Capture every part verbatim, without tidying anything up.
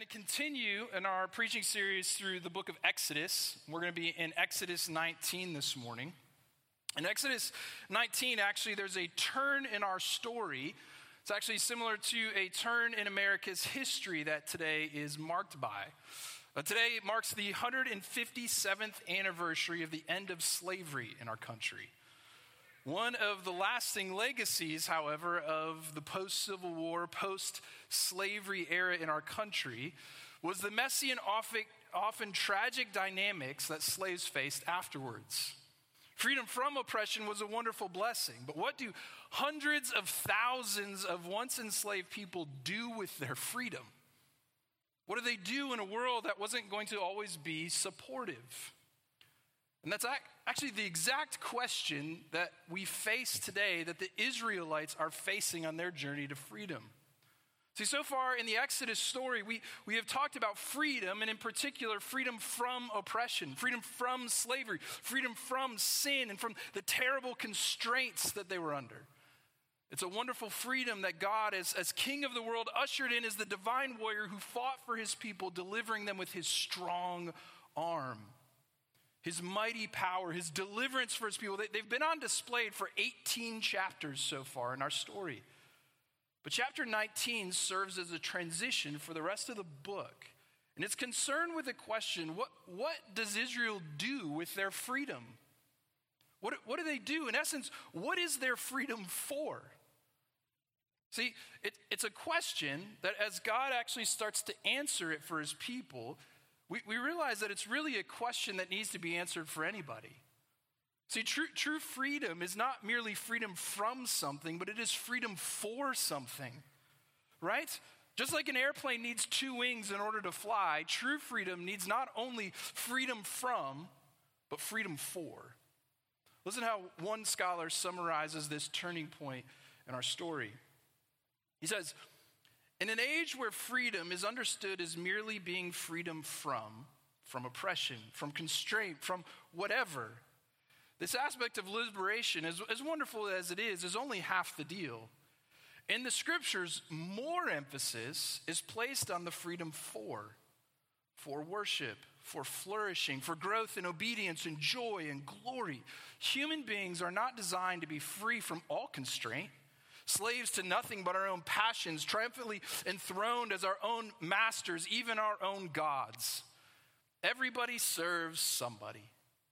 continue in our preaching series through the book of Exodus. We're going to be in Exodus nineteen this morning. In Exodus nineteen, actually, there's a turn in our story. It's actually similar to a turn in America's history that today is marked by. Uh, today marks the one hundred fifty-seventh anniversary of the end of slavery in our country. One of the lasting legacies, however, of the post-Civil War, post-slavery era in our country was the messy and often, often tragic dynamics that slaves faced afterwards. Freedom from oppression was a wonderful blessing, but what do hundreds of thousands of once enslaved people do with their freedom? What do they do in a world that wasn't going to always be supportive? And that's actually the exact question that we face today that the Israelites are facing on their journey to freedom. See, so far in the Exodus story, we, we have talked about freedom, and in particular, freedom from oppression, freedom from slavery, freedom from sin, and from the terrible constraints that they were under. It's a wonderful freedom that God, as, as King of the world, ushered in as the divine warrior who fought for his people, delivering them with his strong arm. His mighty power, his deliverance for his people, they, they've been on display for eighteen chapters so far in our story. But chapter nineteen serves as a transition for the rest of the book. And it's concerned with the question, what, what does Israel do with their freedom? What, what do they do? In essence, what is their freedom for? See, it, it's a question that as God actually starts to answer it for his people, We, we realize that it's really a question that needs to be answered for anybody. See, true, true freedom is not merely freedom from something, but it is freedom for something, right? Just like an airplane needs two wings in order to fly, true freedom needs not only freedom from, but freedom for. Listen how one scholar summarizes this turning point in our story. He says, in an age where freedom is understood as merely being freedom from, from oppression, from constraint, from whatever, this aspect of liberation, as, as wonderful as it is, is only half the deal. In the scriptures, more emphasis is placed on the freedom for, for worship, for flourishing, for growth and obedience and joy and glory. Human beings are not designed to be free from all constraint, slaves to nothing but our own passions, triumphantly enthroned as our own masters, even our own gods. Everybody serves somebody.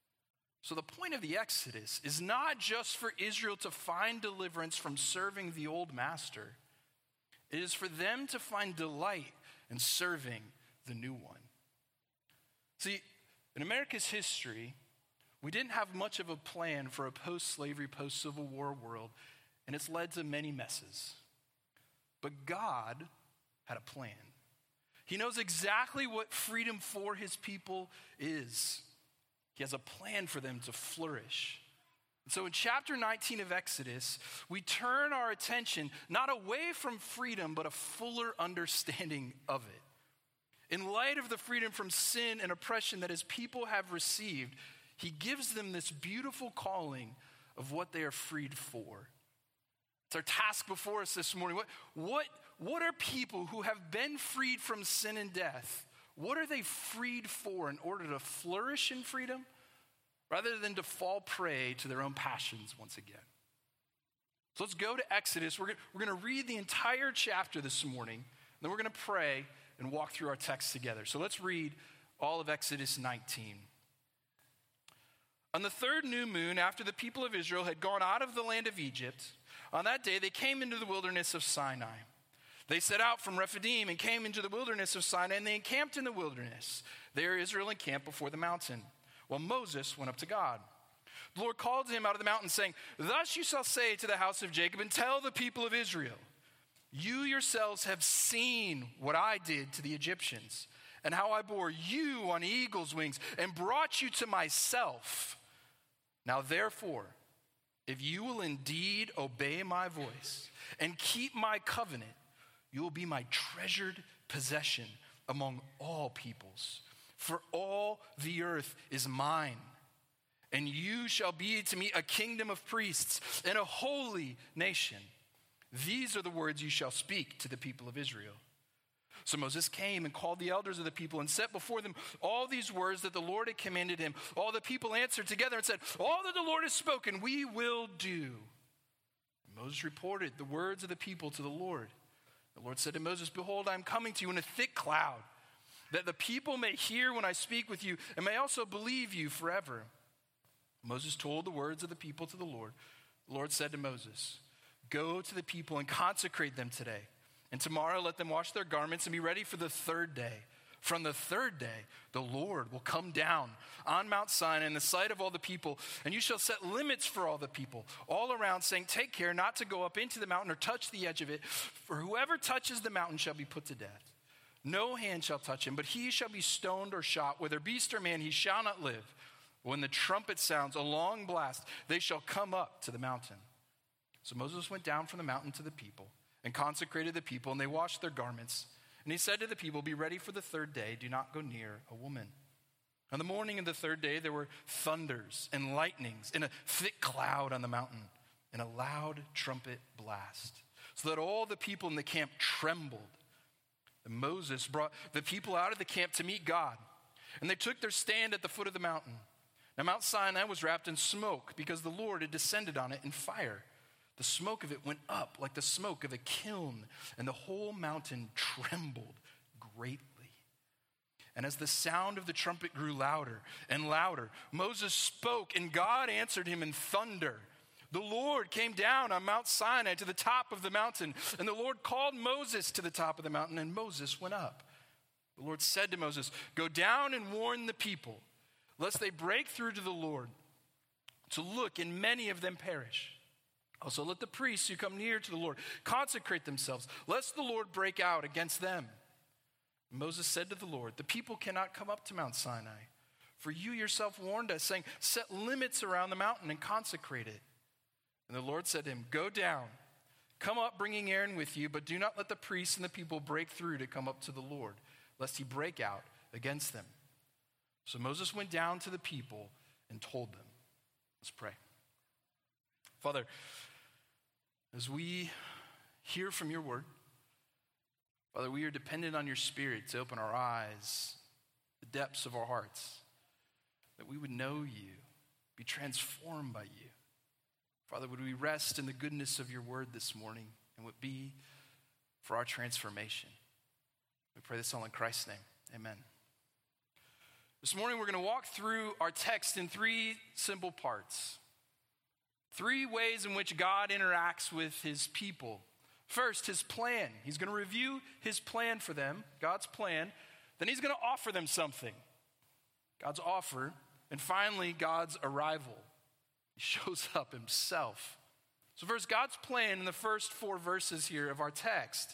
So the point of the Exodus is not just for Israel to find deliverance from serving the old master. It is for them to find delight in serving the new one. See, in America's history, we didn't have much of a plan for a post-slavery, post-Civil War world, and it's led to many messes. But God had a plan. He knows exactly what freedom for his people is. He has a plan for them to flourish. And so in chapter nineteen of Exodus, we turn our attention not away from freedom, but a fuller understanding of it. In light of the freedom from sin and oppression that his people have received, he gives them this beautiful calling of what they are freed for. It's our task before us this morning. What, what, what are people who have been freed from sin and death? What are they freed for in order to flourish in freedom rather than to fall prey to their own passions once again? So let's go to Exodus. We're going we're going to read the entire chapter this morning, and then we're going to pray and walk through our text together. So let's read all of Exodus nineteen. On the third new moon, after the people of Israel had gone out of the land of Egypt, on that day, they came into the wilderness of Sinai. They set out from Rephidim and came into the wilderness of Sinai, and they encamped in the wilderness. There Israel encamped before the mountain, while Moses went up to God. The Lord called to him out of the mountain, saying, "Thus you shall say to the house of Jacob, and tell the people of Israel, you yourselves have seen what I did to the Egyptians, and how I bore you on eagle's wings, and brought you to myself. Now therefore, if you will indeed obey my voice and keep my covenant, you will be my treasured possession among all peoples. For all the earth is mine, and you shall be to me a kingdom of priests and a holy nation. These are the words you shall speak to the people of Israel." So Moses came and called the elders of the people and set before them all these words that the Lord had commanded him. All the people answered together and said, all that the Lord has spoken, we will do. And Moses reported the words of the people to the Lord. The Lord said to Moses, behold, I am coming to you in a thick cloud, that the people may hear when I speak with you and may also believe you forever. Moses told the words of the people to the Lord. The Lord said to Moses, go to the people and consecrate them today. And tomorrow let them wash their garments and be ready for the third day. From the third day, the Lord will come down on Mount Sinai in the sight of all the people, and you shall set limits for all the people all around, saying, take care not to go up into the mountain or touch the edge of it, for whoever touches the mountain shall be put to death. No hand shall touch him, but he shall be stoned or shot, whether beast or man, he shall not live. When the trumpet sounds a long blast, they shall come up to the mountain. So Moses went down from the mountain to the people and consecrated the people, and they washed their garments. And he said to the people, be ready for the third day. Do not go near a woman. On the morning of the third day, there were thunders and lightnings and a thick cloud on the mountain and a loud trumpet blast, so that all the people in the camp trembled. And Moses brought the people out of the camp to meet God, and they took their stand at the foot of the mountain. Now Mount Sinai was wrapped in smoke because the Lord had descended on it in fire. The smoke of it went up like the smoke of a kiln, and the whole mountain trembled greatly. And as the sound of the trumpet grew louder and louder, Moses spoke, and God answered him in thunder. The Lord came down on Mount Sinai to the top of the mountain, and the Lord called Moses to the top of the mountain, and Moses went up. The Lord said to Moses, go down and warn the people, lest they break through to the Lord to look, and many of them perish. Also let the priests who come near to the Lord consecrate themselves, lest the Lord break out against them. Moses said to the Lord, the people cannot come up to Mount Sinai, for you yourself warned us, saying, set limits around the mountain and consecrate it. And the Lord said to him, go down, come up bringing Aaron with you, but do not let the priests and the people break through to come up to the Lord, lest he break out against them. So Moses went down to the people and told them. Let's pray. Father, as we hear from your word, Father, we are dependent on your Spirit to open our eyes, the depths of our hearts, that we would know you, be transformed by you. Father, would we rest in the goodness of your word this morning, and would be for our transformation. We pray this all in Christ's name. Amen. This morning we're going to walk through our text in three simple parts. Three ways in which God interacts with his people. First, his plan. He's going to review his plan for them, God's plan. Then he's going to offer them something, God's offer. And finally, God's arrival. He shows up himself. So first, God's plan in the first four verses here of our text.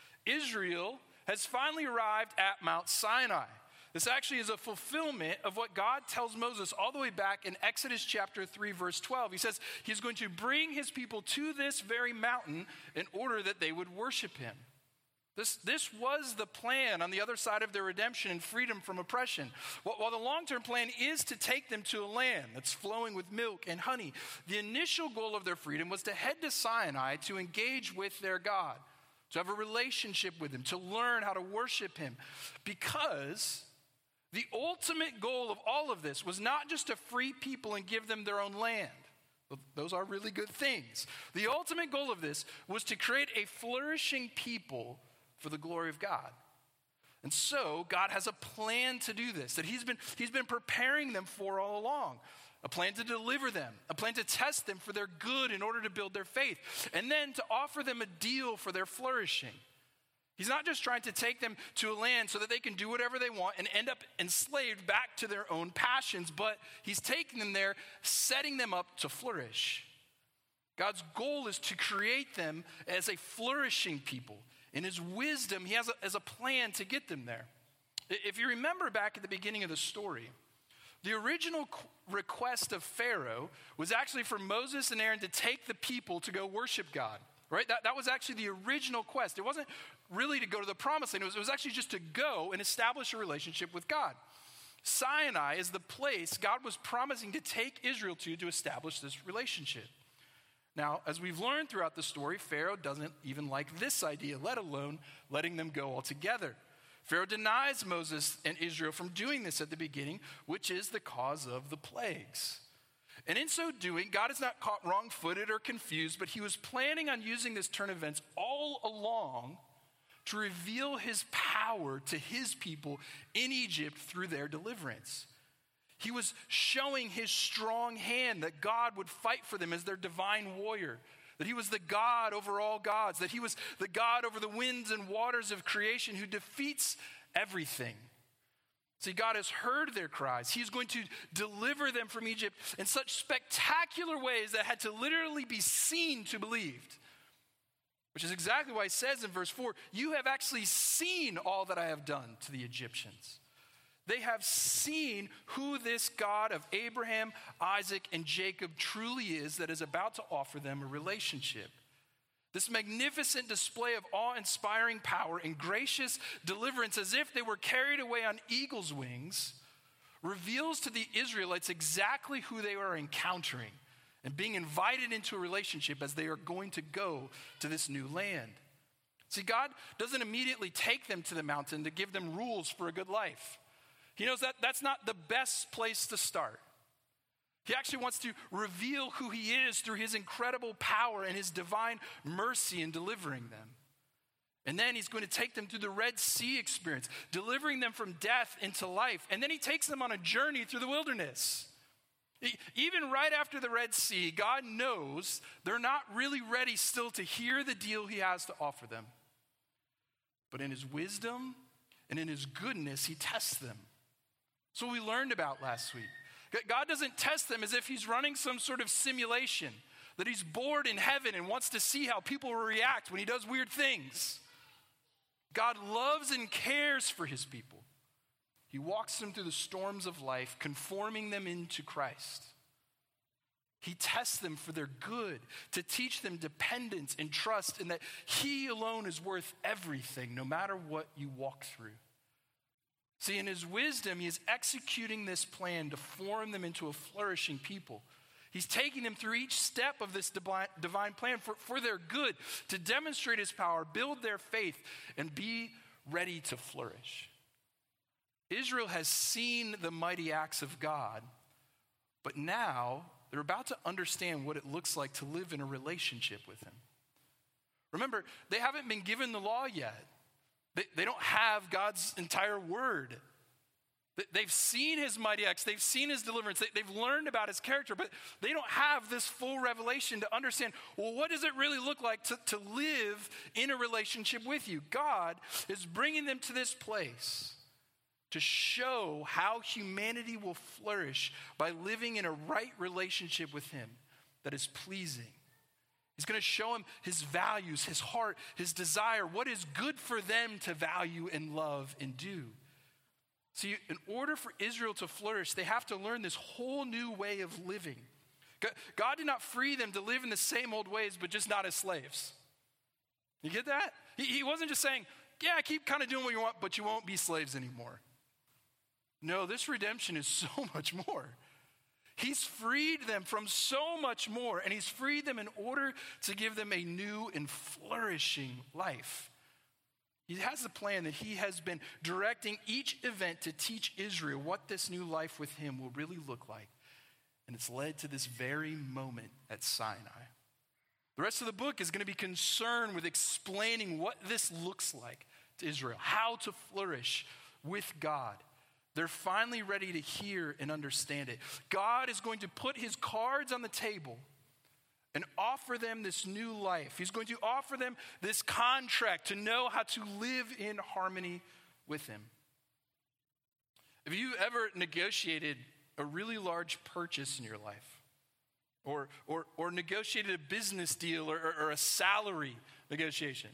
Israel has finally arrived at Mount Sinai. This actually is a fulfillment of what God tells Moses all the way back in Exodus chapter three, verse twelve. He says he's going to bring his people to this very mountain in order that they would worship him. This, this was the plan on the other side of their redemption and freedom from oppression. While the long-term plan is to take them to a land that's flowing with milk and honey, the initial goal of their freedom was to head to Sinai to engage with their God, to have a relationship with him, to learn how to worship him. Because the ultimate goal of all of this was not just to free people and give them their own land. Those are really good things. The ultimate goal of this was to create a flourishing people for the glory of God. And so God has a plan to do this, that he's been, he's been preparing them for all along. A plan to deliver them, a plan to test them for their good in order to build their faith, and then to offer them a deal for their flourishing. He's not just trying to take them to a land so that they can do whatever they want and end up enslaved back to their own passions, but he's taking them there, setting them up to flourish. God's goal is to create them as a flourishing people. In his wisdom, he has a, as a plan to get them there. If you remember back at the beginning of the story, the original request of Pharaoh was actually for Moses and Aaron to take the people to go worship God. Right? That, that was actually the original quest. It wasn't really to go to the promised land. It was, it was actually just to go and establish a relationship with God. Sinai is the place God was promising to take Israel to to establish this relationship. Now, as we've learned throughout the story, Pharaoh doesn't even like this idea, let alone letting them go altogether. Pharaoh denies Moses and Israel from doing this at the beginning, which is the cause of the plagues. And in so doing, God is not caught wrong-footed or confused, but he was planning on using this turn of events all along to reveal his power to his people in Egypt through their deliverance. He was showing his strong hand that God would fight for them as their divine warrior, that he was the God over all gods, that he was the God over the winds and waters of creation who defeats everything. See, God has heard their cries. He's going to deliver them from Egypt in such spectacular ways that had to literally be seen to believed. Which is exactly why he says in verse four, you have actually seen all that I have done to the Egyptians. They have seen who this God of Abraham, Isaac, and Jacob truly is that is about to offer them a relationship. This magnificent display of awe-inspiring power and gracious deliverance, as if they were carried away on eagle's wings, reveals to the Israelites exactly who they are encountering and being invited into a relationship as they are going to go to this new land. See, God doesn't immediately take them to the mountain to give them rules for a good life. He knows that that's not the best place to start. He actually wants to reveal who he is through his incredible power and his divine mercy in delivering them. And then he's going to take them through the Red Sea experience, delivering them from death into life. And then he takes them on a journey through the wilderness. Even right after the Red Sea, God knows they're not really ready still to hear the deal he has to offer them. But in his wisdom and in his goodness, he tests them. So we learned about last week. God doesn't test them as if he's running some sort of simulation, that he's bored in heaven and wants to see how people will react when he does weird things. God loves and cares for his people. He walks them through the storms of life, conforming them into Christ. He tests them for their good, to teach them dependence and trust, and that he alone is worth everything, no matter what you walk through. See, in his wisdom, he is executing this plan to form them into a flourishing people. He's taking them through each step of this divine plan for, for their good, to demonstrate his power, build their faith, and be ready to flourish. Israel has seen the mighty acts of God, but now they're about to understand what it looks like to live in a relationship with him. Remember, they haven't been given the law yet. They, they don't have God's entire word. They've seen his mighty acts. They've seen his deliverance. They, they've learned about his character, but they don't have this full revelation to understand, well, what does it really look like to, to live in a relationship with you? God is bringing them to this place to show how humanity will flourish by living in a right relationship with him that is pleasing. He's going to show them his values, his heart, his desire, what is good for them to value and love and do. See, in order for Israel to flourish, they have to learn this whole new way of living. God did not free them to live in the same old ways, but just not as slaves. You get that? He wasn't just saying, yeah, keep kind of doing what you want, but you won't be slaves anymore. No, this redemption is so much more. He's freed them from so much more, and he's freed them in order to give them a new and flourishing life. He has a plan that he has been directing each event to teach Israel what this new life with him will really look like. And it's led to this very moment at Sinai. The rest of the book is going to be concerned with explaining what this looks like to Israel, how to flourish with God. They're finally ready to hear and understand it. God is going to put his cards on the table and offer them this new life. He's going to offer them this contract to know how to live in harmony with him. Have you ever negotiated a really large purchase in your life? Or, or, or negotiated a business deal or, or, or a salary negotiation?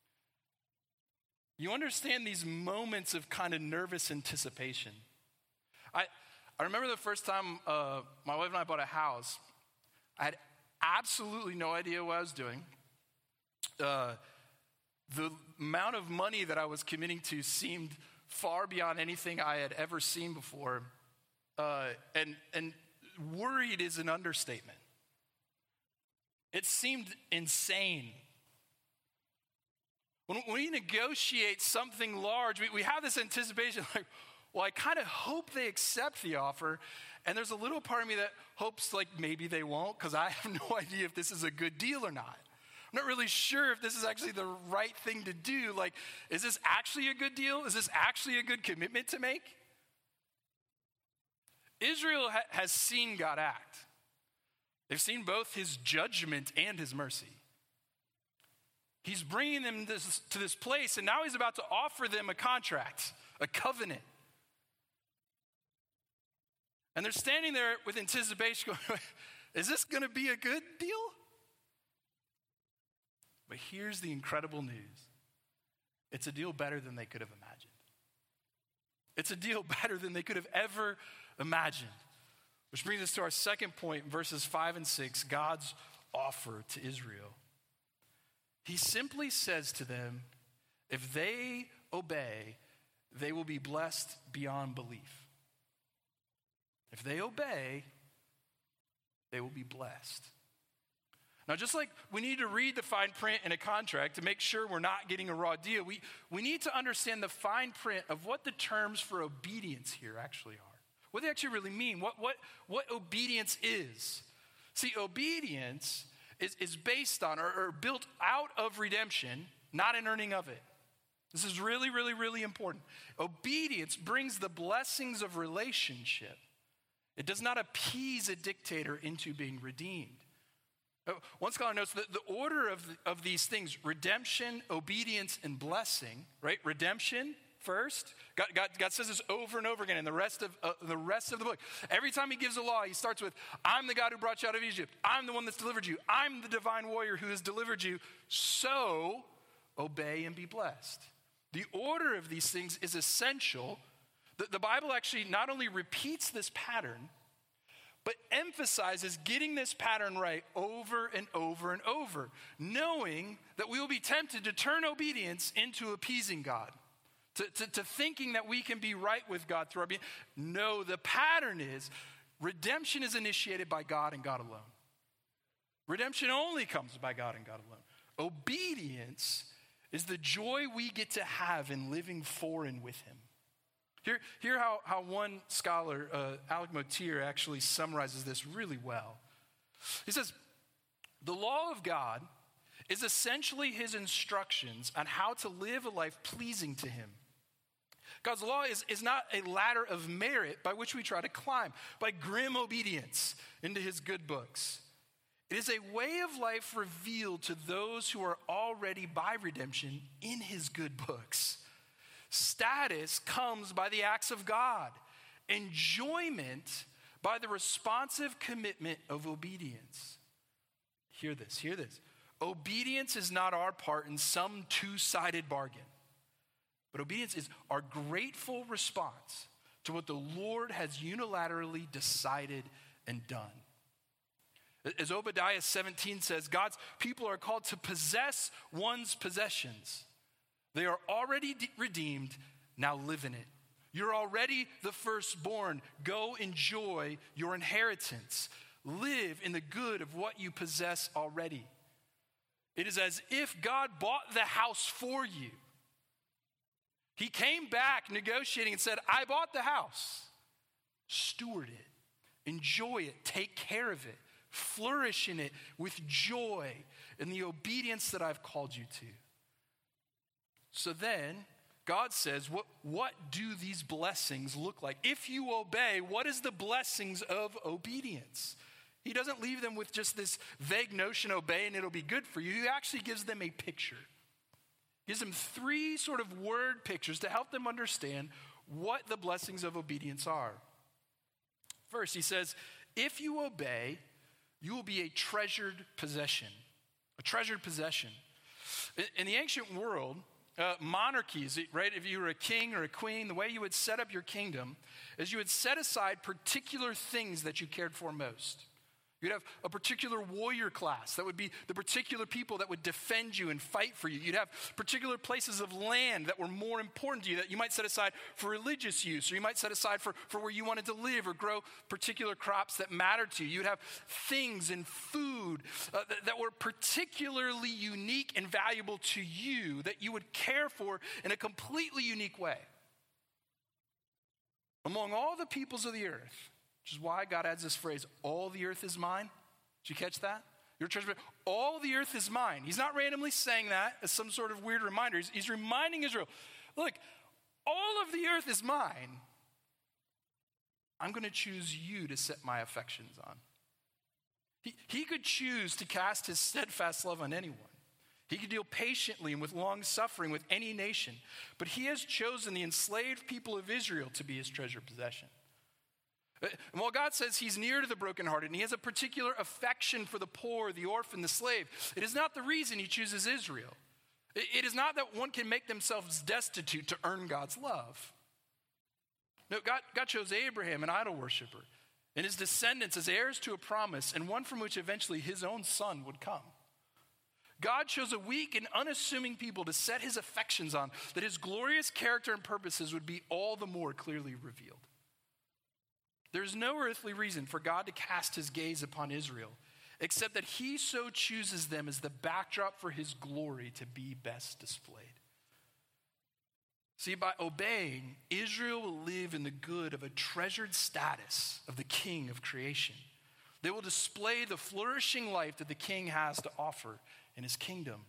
You understand these moments of kind of nervous anticipation. I, I remember the first time uh, my wife and I bought a house. I had absolutely no idea what I was doing. Uh, the amount of money that I was committing to seemed far beyond anything I had ever seen before. Uh, and, and worried is an understatement. It seemed insane. When we negotiate something large, we, we have this anticipation like, well, I kind of hope they accept the offer. And there's a little part of me that hopes like maybe they won't, because I have no idea if this is a good deal or not. I'm not really sure if this is actually the right thing to do. Like, is this actually a good deal? Is this actually a good commitment to make? Israel ha- has seen God act. They've seen both his judgment and his mercy. He's bringing them this, to this place, and now he's about to offer them a contract, a covenant. And they're standing there with anticipation going, is this going to be a good deal? But here's the incredible news. It's a deal better than they could have imagined. It's a deal better than they could have ever imagined. Which brings us to our second point, verses five and six, God's offer to Israel. He simply says to them, if they obey, they will be blessed beyond belief. If they obey, they will be blessed. Now, just like we need to read the fine print in a contract to make sure we're not getting a raw deal, we, we need to understand the fine print of what the terms for obedience here actually are. What they actually really mean, what, what, what obedience is. See, obedience is, is based on or, or built out of redemption, not an earning of it. This is really, really, really important. Obedience brings the blessings of relationship. It does not appease a dictator into being redeemed. One scholar notes that the order of, the, of these things, redemption, obedience, and blessing, right? Redemption first. God, God, God says this over and over again in the rest of uh, the rest of the book. Every time he gives a law, he starts with, I'm the God who brought you out of Egypt. I'm the one that's delivered you. I'm the divine warrior who has delivered you. So obey and be blessed. The order of these things is essential. The, the Bible actually not only repeats this pattern, but emphasizes getting this pattern right over and over and over, knowing that we will be tempted to turn obedience into appeasing God, to, to, to thinking that we can be right with God through our obedience. No, the pattern is redemption is initiated by God and God alone. Redemption only comes by God and God alone. Obedience is the joy we get to have in living for and with him. Here, hear how, how one scholar, uh, Alec Motyer, actually summarizes this really well. He says, the law of God is essentially his instructions on how to live a life pleasing to him. God's law is, is not a ladder of merit by which we try to climb, by grim obedience into his good books. It is a way of life revealed to those who are already by redemption in his good books. Status comes by the acts of God. Enjoyment by the responsive commitment of obedience. Hear this, hear this. Obedience is not our part in some two-sided bargain. But obedience is our grateful response to what the Lord has unilaterally decided and done. As Obadiah seventeen says, God's people are called to possess one's possessions. They are already de- redeemed, now live in it. You're already the firstborn. Go enjoy your inheritance. Live in the good of what you possess already. It is as if God bought the house for you. He came back negotiating and said, I bought the house. Steward it. Enjoy it. Take care of it. Flourish in it with joy in the obedience that I've called you to. So then, God says, what, what do these blessings look like? If you obey, what is the blessings of obedience? He doesn't leave them with just this vague notion, obey and it'll be good for you. He actually gives them a picture. He gives them three sort of word pictures to help them understand what the blessings of obedience are. First, he says, if you obey, you will be a treasured possession. A treasured possession. In the ancient world, Uh, monarchies, right? If you were a king or a queen, the way you would set up your kingdom is you would set aside particular things that you cared for most. You'd have a particular warrior class. That would be the particular people that would defend you and fight for you. You'd have particular places of land that were more important to you that you might set aside for religious use, or you might set aside for, for where you wanted to live or grow particular crops that mattered to you. You'd have things and food uh, that, that were particularly unique and valuable to you that you would care for in a completely unique way. Among all the peoples of the earth, which is why God adds this phrase, all the earth is mine. Did you catch that? Your treasure, all the earth is mine. He's not randomly saying that as some sort of weird reminder. He's, he's reminding Israel, look, all of the earth is mine. I'm going to choose you to set my affections on. He, he could choose to cast his steadfast love on anyone. He could deal patiently and with long suffering with any nation. But he has chosen the enslaved people of Israel to be his treasured possession. And while God says he's near to the brokenhearted and he has a particular affection for the poor, the orphan, the slave, it is not the reason he chooses Israel. It is not that one can make themselves destitute to earn God's love. No, God, God chose Abraham, an idol worshiper, and his descendants as heirs to a promise, and one from which eventually his own son would come. God chose a weak and unassuming people to set his affections on, that his glorious character and purposes would be all the more clearly revealed. There's no earthly reason for God to cast his gaze upon Israel, except that he so chooses them as the backdrop for his glory to be best displayed. See, by obeying, Israel will live in the good of a treasured status of the king of creation. They will display the flourishing life that the king has to offer in his kingdom.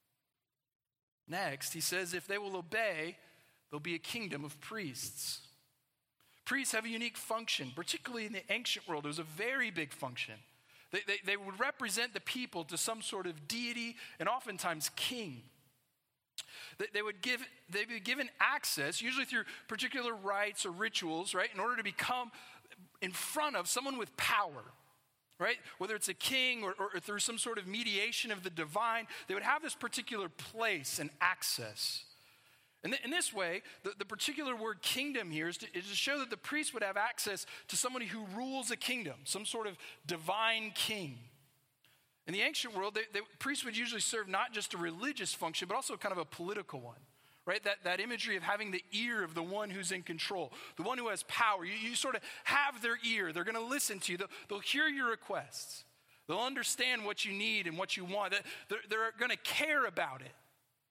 Next, he says, if they will obey, there'll be a kingdom of priests. Priests have a unique function, particularly in the ancient world. It was a very big function. They, they, they would represent the people to some sort of deity and oftentimes king. They, they would give, they'd be given access, usually through particular rites or rituals, right, in order to become in front of someone with power, right? Whether it's a king or, or through some sort of mediation of the divine, they would have this particular place and access. And in this way, the, the particular word kingdom here is to, is to show that the priest would have access to somebody who rules a kingdom, some sort of divine king. In the ancient world, the priests would usually serve not just a religious function, but also kind of a political one, right? That, that imagery of having the ear of the one who's in control, the one who has power. You, you sort of have their ear. They're going to listen to you. They'll, they'll hear your requests. They'll understand what you need and what you want. They're, they're going to care about it.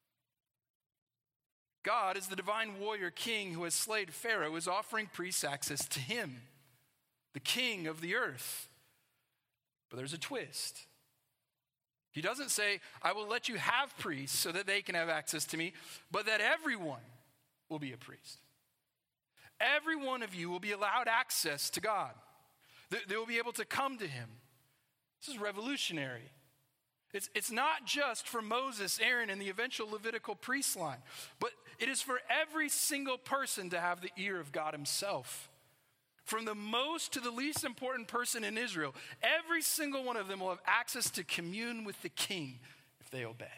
God, as the divine warrior king who has slayed Pharaoh, is offering priests access to him, the king of the earth. But there's a twist. He doesn't say, I will let you have priests so that they can have access to me, but that everyone will be a priest. Every one of you will be allowed access to God. They will be able to come to him. This is revolutionary. It's, it's not just for Moses, Aaron, and the eventual Levitical priest line, but it is for every single person to have the ear of God himself. From the most to the least important person in Israel, every single one of them will have access to commune with the king if they obey.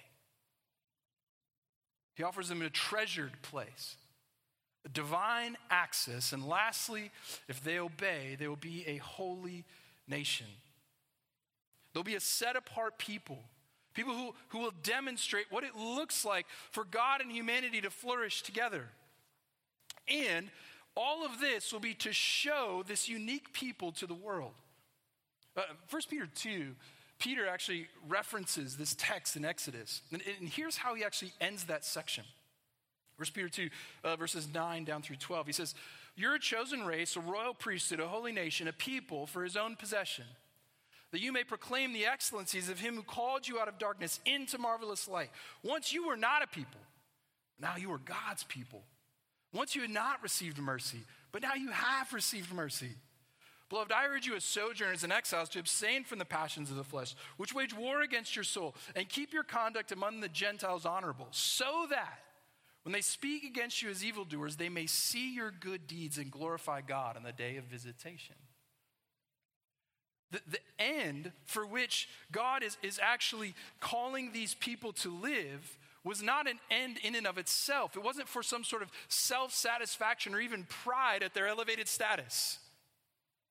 He offers them a treasured place, a divine access, and lastly, if they obey, they will be a holy nation. They'll be a set-apart people, people who, who will demonstrate what it looks like for God and humanity to flourish together. And all of this will be to show this unique people to the world. Uh, First Peter two, Peter actually references this text in Exodus. And, and here's how he actually ends that section. First Peter two, uh, verses nine down through twelve. He says, you're a chosen race, a royal priesthood, a holy nation, a people for his own possession, that you may proclaim the excellencies of him who called you out of darkness into marvelous light. Once you were not a people, now you are God's people. Once you had not received mercy, but now you have received mercy. Beloved, I urge you as sojourners and exiles to abstain from the passions of the flesh, which wage war against your soul, and keep your conduct among the Gentiles honorable, so that when they speak against you as evildoers, they may see your good deeds and glorify God on the day of visitation. The, the end for which God is, is actually calling these people to live was not an end in and of itself. It wasn't for some sort of self-satisfaction or even pride at their elevated status.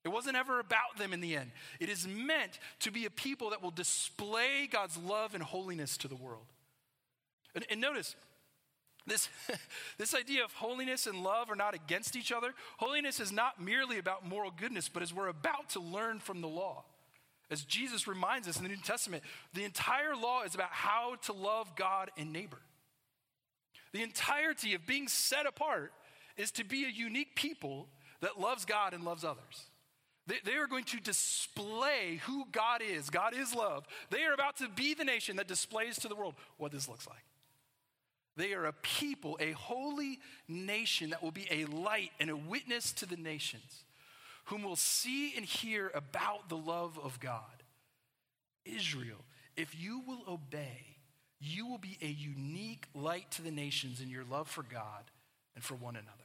It wasn't ever about them in the end. It is meant to be a people that will display God's love and holiness to the world. And, and notice, this, this idea of holiness and love are not against each other. Holiness is not merely about moral goodness, but as we're about to learn from the law. As Jesus reminds us in the New Testament, the entire law is about how to love God and neighbor. The entirety of being set apart is to be a unique people that loves God and loves others. They, they are going to display who God is. God is love. They are about to be the nation that displays to the world what this looks like. They are a people, a holy nation that will be a light and a witness to the nations, whom will see and hear about the love of God. Israel, if you will obey, you will be a unique light to the nations in your love for God and for one another.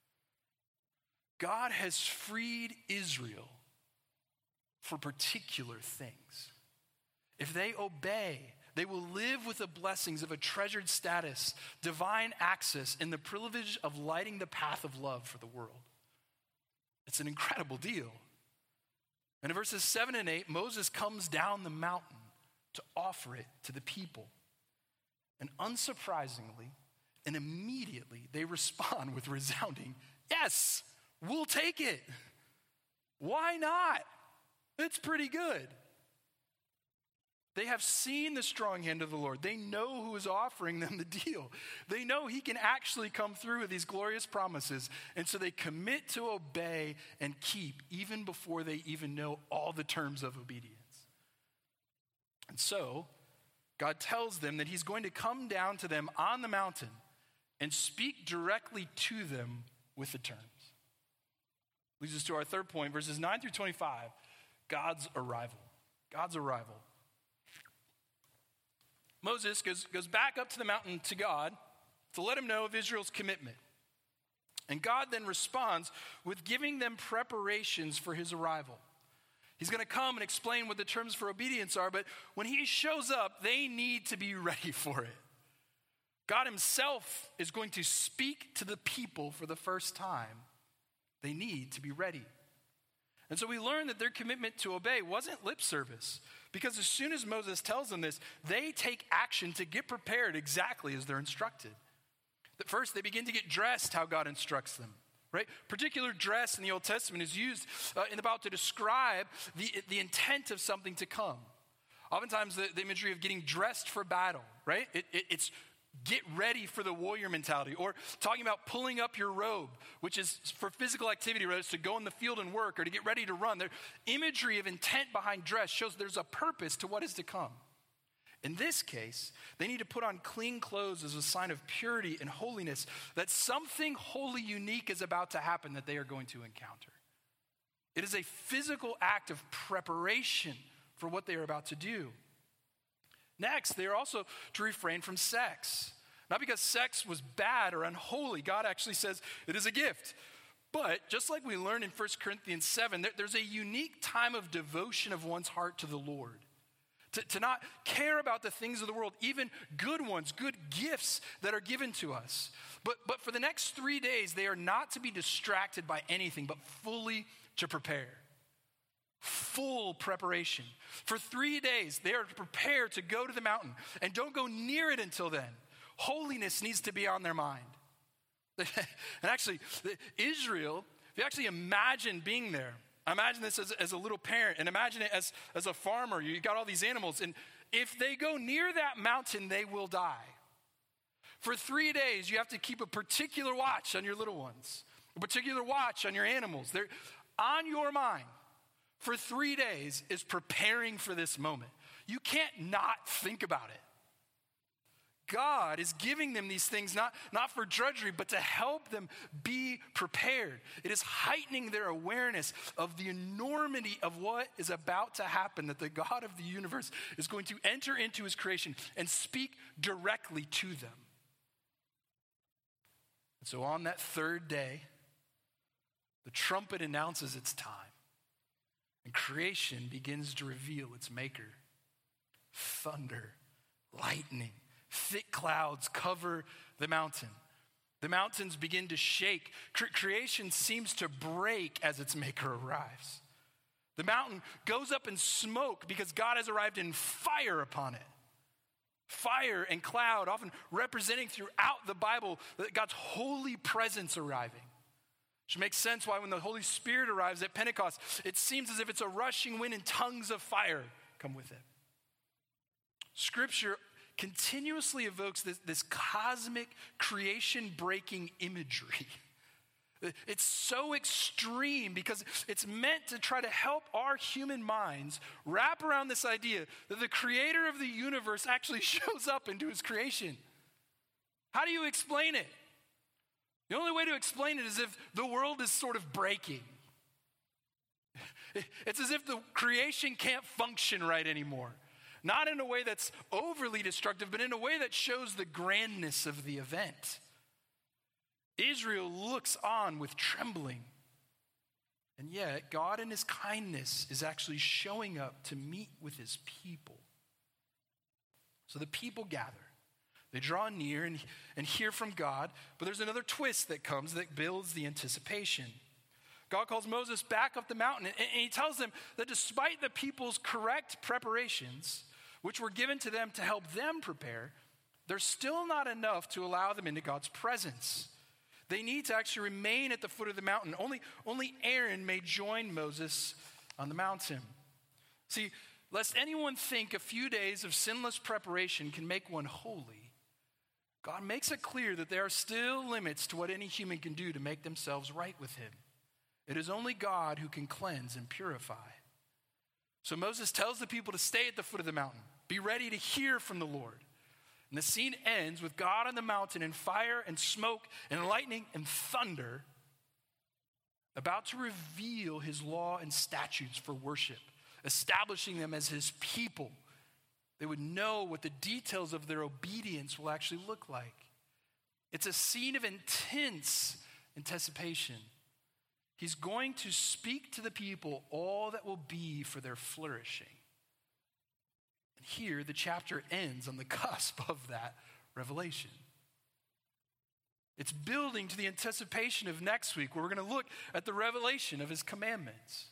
God has freed Israel for particular things. If they obey, they will live with the blessings of a treasured status, divine access, and the privilege of lighting the path of love for the world. It's an incredible deal. And in verses seven and eight, Moses comes down the mountain to offer it to the people. And unsurprisingly and immediately, they respond with resounding, yes, we'll take it. Why not? It's pretty good. They have seen the strong hand of the Lord. They know who is offering them the deal. They know he can actually come through with these glorious promises. And so they commit to obey and keep even before they even know all the terms of obedience. And so God tells them that he's going to come down to them on the mountain and speak directly to them with the terms. Leads us to our third point, verses nine through twenty-five, God's arrival. God's arrival. Moses goes, goes back up to the mountain to God to let him know of Israel's commitment. And God then responds with giving them preparations for his arrival. He's going to come and explain what the terms for obedience are, but when he shows up, they need to be ready for it. God himself is going to speak to the people for the first time. They need to be ready. And so we learn that their commitment to obey wasn't lip service, because as soon as Moses tells them this, they take action to get prepared exactly as they're instructed. At first, they begin to get dressed how God instructs them, right? Particular dress in the Old Testament is used uh, in the Bible to describe the, the intent of something to come. Oftentimes, the, the imagery of getting dressed for battle, right? It, it, it's get ready for the warrior mentality, or talking about pulling up your robe, which is for physical activity, whether it's to go in the field and work or to get ready to run. The imagery of intent behind dress shows there's a purpose to what is to come. In this case, they need to put on clean clothes as a sign of purity and holiness, that something wholly unique is about to happen that they are going to encounter. It is a physical act of preparation for what they are about to do. Next, they are also to refrain from sex. Not because sex was bad or unholy. God actually says it is a gift. But just like we learned in First Corinthians seven, there's a unique time of devotion of one's heart to the Lord. To, to not care about the things of the world, even good ones, good gifts that are given to us. But, but for the next three days, they are not to be distracted by anything, but fully to prepare. Full preparation. For three days, they are prepared to go to the mountain, and don't go near it until then. Holiness needs to be on their mind. And actually, Israel, if you actually imagine being there, imagine this as, as a little parent, and imagine it as, as a farmer. You got all these animals, and if they go near that mountain, they will die. For three days, you have to keep a particular watch on your little ones, a particular watch on your animals. They're on your mind. For three days is preparing for this moment. You can't not think about it. God is giving them these things not, not for drudgery, but to help them be prepared. It is heightening their awareness of the enormity of what is about to happen, that the God of the universe is going to enter into his creation and speak directly to them. And so on that third day, the trumpet announces its time. And creation begins to reveal its maker. Thunder, lightning, thick clouds cover the mountain. The mountains begin to shake. Cre- creation seems to break as its maker arrives. The mountain goes up in smoke because God has arrived in fire upon it. Fire and cloud, often representing throughout the Bible God's holy presence arriving. Which makes sense why when the Holy Spirit arrives at Pentecost, it seems as if it's a rushing wind and tongues of fire come with it. Scripture continuously evokes this, this cosmic creation-breaking imagery. It's so extreme because it's meant to try to help our human minds wrap around this idea that the creator of the universe actually shows up into his creation. How do you explain it? The only way to explain it is if the world is sort of breaking. It's as if the creation can't function right anymore. Not in a way that's overly destructive, but in a way that shows the grandness of the event. Israel looks on with trembling. And yet, God in his kindness is actually showing up to meet with his people. So the people gather. They draw near and, and hear from God, but there's another twist that comes that builds the anticipation. God calls Moses back up the mountain, and, and he tells them that despite the people's correct preparations, which were given to them to help them prepare, there's still not enough to allow them into God's presence. They need to actually remain at the foot of the mountain. Only, only Aaron may join Moses on the mountain. See, lest anyone think a few days of sinless preparation can make one holy, God makes it clear that there are still limits to what any human can do to make themselves right with him. It is only God who can cleanse and purify. So Moses tells the people to stay at the foot of the mountain. Be ready to hear from the Lord. And the scene ends with God on the mountain in fire and smoke and lightning and thunder, about to reveal his law and statutes for worship, establishing them as his people. They would know what the details of their obedience will actually look like. It's a scene of intense anticipation. He's going to speak to the people all that will be for their flourishing. And here, the chapter ends on the cusp of that revelation. It's building to the anticipation of next week, where we're going to look at the revelation of his commandments.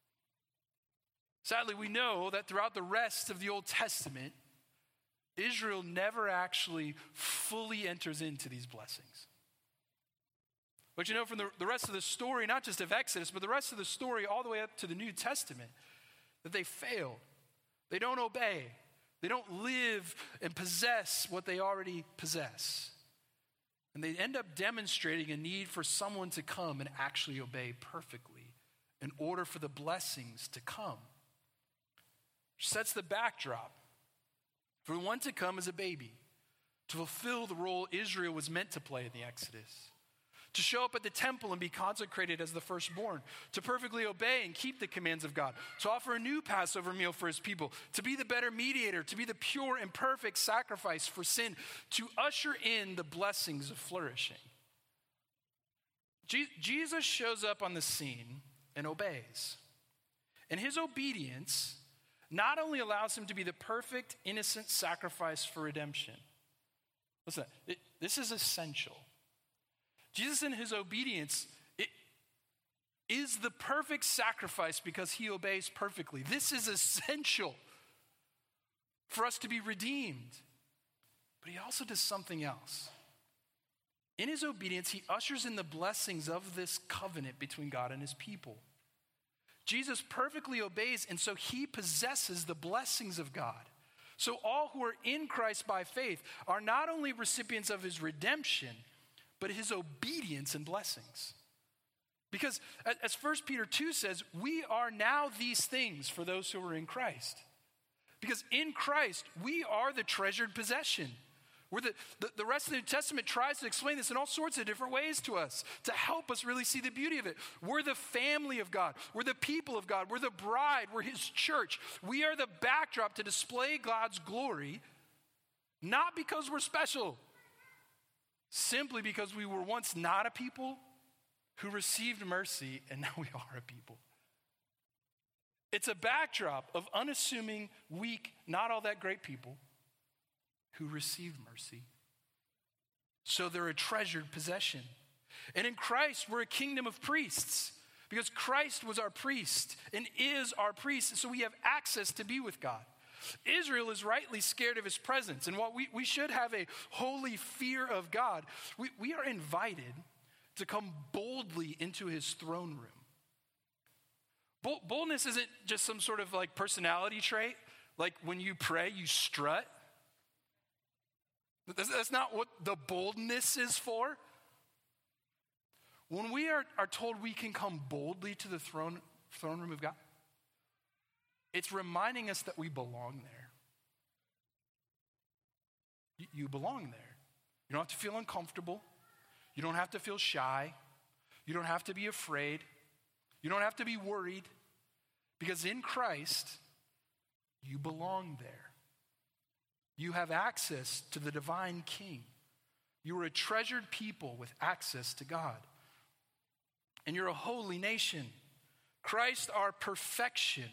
Sadly, we know that throughout the rest of the Old Testament, Israel never actually fully enters into these blessings. But you know, from the, the rest of the story, not just of Exodus, but the rest of the story all the way up to the New Testament, that they fail. They don't obey. They don't live and possess what they already possess. And they end up demonstrating a need for someone to come and actually obey perfectly in order for the blessings to come. Which sets the backdrop for one to come as a baby, to fulfill the role Israel was meant to play in the Exodus, to show up at the temple and be consecrated as the firstborn, to perfectly obey and keep the commands of God, to offer a new Passover meal for his people, to be the better mediator, to be the pure and perfect sacrifice for sin, to usher in the blessings of flourishing. Je- Jesus shows up on the scene and obeys. And his obedience not only allows him to be the perfect, innocent sacrifice for redemption. Listen, it, this is essential. Jesus in his obedience it, is the perfect sacrifice because he obeys perfectly. This is essential for us to be redeemed. But he also does something else. In his obedience, he ushers in the blessings of this covenant between God and his people. Jesus perfectly obeys, and so he possesses the blessings of God. So all who are in Christ by faith are not only recipients of his redemption, but his obedience and blessings. Because as First Peter two says, we are now these things for those who are in Christ. Because in Christ, we are the treasured possession. We're the, the, the rest of the New Testament tries to explain this in all sorts of different ways to us to help us really see the beauty of it. We're the family of God. We're the people of God. We're the bride. We're his church. We are the backdrop to display God's glory, not because we're special, simply because we were once not a people who received mercy, and now we are a people. It's a backdrop of unassuming, weak, not all that great people who received mercy. So they're a treasured possession. And in Christ, we're a kingdom of priests because Christ was our priest and is our priest, so we have access to be with God. Israel is rightly scared of his presence, and while we, we should have a holy fear of God, we, we are invited to come boldly into his throne room. Bold, boldness isn't just some sort of like personality trait, like when you pray, you strut. That's, that's not what the boldness is for. When we are, are told we can come boldly to the throne, throne room of God, it's reminding us that we belong there. You, you belong there. You don't have to feel uncomfortable. You don't have to feel shy. You don't have to be afraid. You don't have to be worried. Because in Christ, you belong there. You have access to the divine King. You are a treasured people with access to God. And you're a holy nation. Christ, our perfection.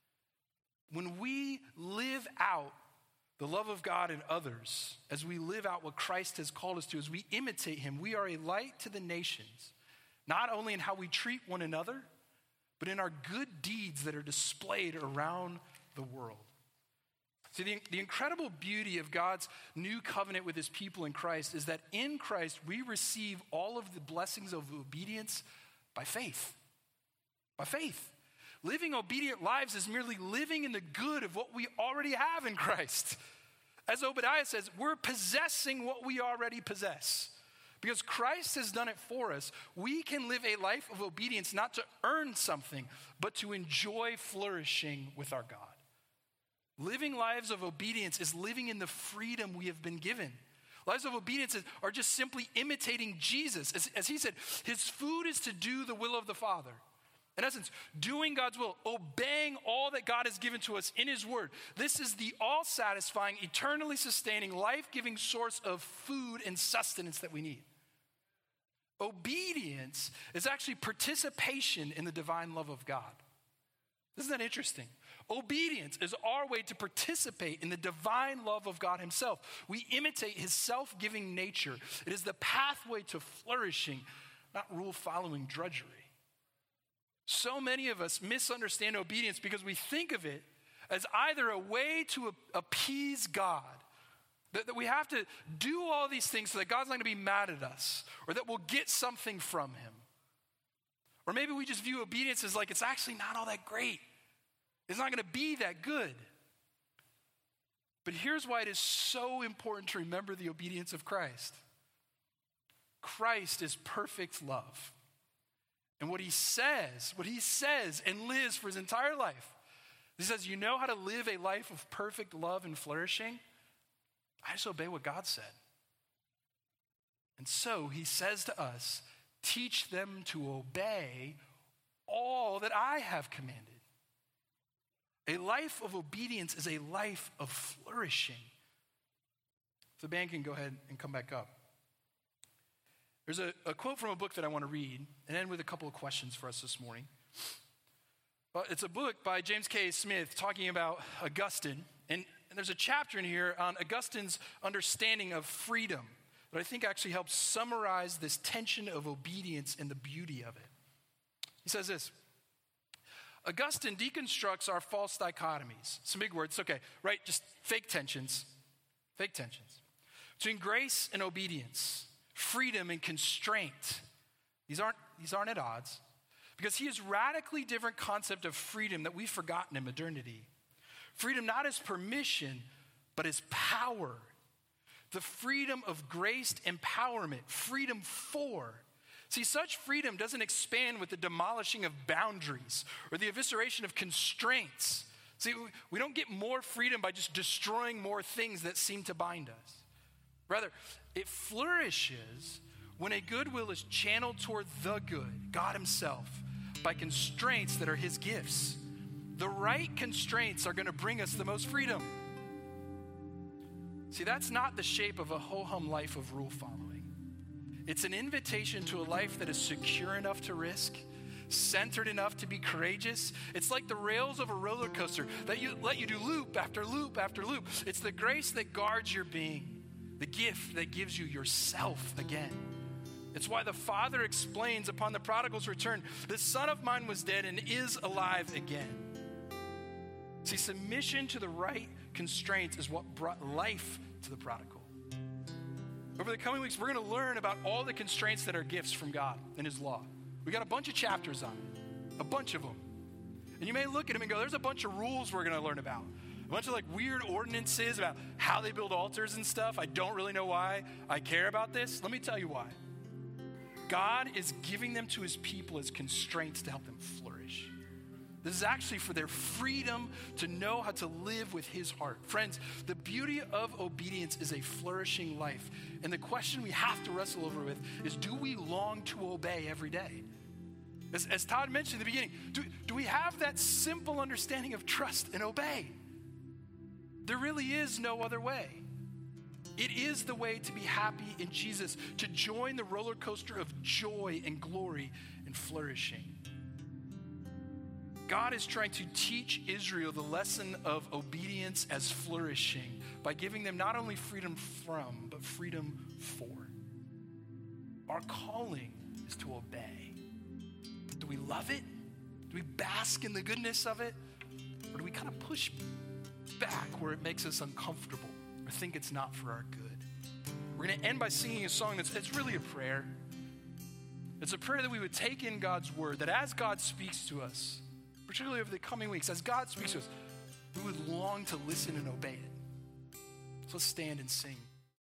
When we live out the love of God in others, as we live out what Christ has called us to, as we imitate him, we are a light to the nations, not only in how we treat one another, but in our good deeds that are displayed around the world. See, the, the incredible beauty of God's new covenant with his people in Christ is that in Christ we receive all of the blessings of obedience by faith. By faith. Living obedient lives is merely living in the good of what we already have in Christ. As Obadiah says, we're possessing what we already possess. Because Christ has done it for us, we can live a life of obedience not to earn something, but to enjoy flourishing with our God. Living lives of obedience is living in the freedom we have been given. Lives of obedience are just simply imitating Jesus. As, as he said, his food is to do the will of the Father. In essence, doing God's will, obeying all that God has given to us in his word. This is the all-satisfying, eternally sustaining, life-giving source of food and sustenance that we need. Obedience is actually participation in the divine love of God. Isn't that interesting? Obedience is our way to participate in the divine love of God himself. We imitate his self-giving nature. It is the pathway to flourishing, not rule-following drudgery. So many of us misunderstand obedience because we think of it as either a way to appease God, that, that we have to do all these things so that God's not going to be mad at us, or that we'll get something from him. Or maybe we just view obedience as like it's actually not all that great. It's not going to be that good. But here's why it is so important to remember the obedience of Christ. Christ is perfect love. And what he says, what he says and lives for his entire life, he says, you know how to live a life of perfect love and flourishing? I just obey what God said. And so he says to us, teach them to obey all that I have commanded. A life of obedience is a life of flourishing. If the band can go ahead and come back up. There's a, a quote from a book that I want to read and end with a couple of questions for us this morning. Well, it's a book by James K. Smith talking about Augustine. And, and there's a chapter in here on Augustine's understanding of freedom that I think actually helps summarize this tension of obedience and the beauty of it. He says this: Augustine deconstructs our false dichotomies. Some big words, okay, right? Just fake tensions. Fake tensions. Between grace and obedience. Freedom and constraint. These aren't, these aren't at odds. Because he has radically different concept of freedom that we've forgotten in modernity. Freedom not as permission, but as power. The freedom of graced empowerment. Freedom for. See, such freedom doesn't expand with the demolishing of boundaries or the evisceration of constraints. See, we don't get more freedom by just destroying more things that seem to bind us. Rather, it flourishes when a goodwill is channeled toward the good, God himself, by constraints that are his gifts. The right constraints are going to bring us the most freedom. See, that's not the shape of a ho-hum life of rule following. It's an invitation to a life that is secure enough to risk, centered enough to be courageous. It's like the rails of a roller coaster that you let you do loop after loop after loop. It's the grace that guards your being, the gift that gives you yourself again. It's why the Father explains upon the prodigal's return, "This son of mine was dead and is alive again." See, submission to the right constraints is what brought life to the prodigal. Over the coming weeks, we're going to learn about all the constraints that are gifts from God and his law. We got a bunch of chapters on it, a bunch of them. And you may look at them and go, there's a bunch of rules we're going to learn about. A bunch of like weird ordinances about how they build altars and stuff. I don't really know why I care about this. Let me tell you why. God is giving them to his people as constraints to help them flourish. This is actually for their freedom to know how to live with his heart. Friends, the beauty of obedience is a flourishing life. And the question we have to wrestle over with is, do we long to obey every day? As, as Todd mentioned in the beginning, do, do we have that simple understanding of trust and obey? There really is no other way. It is the way to be happy in Jesus, to join the roller coaster of joy and glory and flourishing. God is trying to teach Israel the lesson of obedience as flourishing by giving them not only freedom from, but freedom for. Our calling is to obey. Do we love it? Do we bask in the goodness of it? Or do we kind of push back where it makes us uncomfortable or think it's not for our good? We're going to end by singing a song that's it's really a prayer. It's a prayer that we would take in God's word, that as God speaks to us, particularly over the coming weeks, as God speaks to us, we would long to listen and obey it. So let's stand and sing.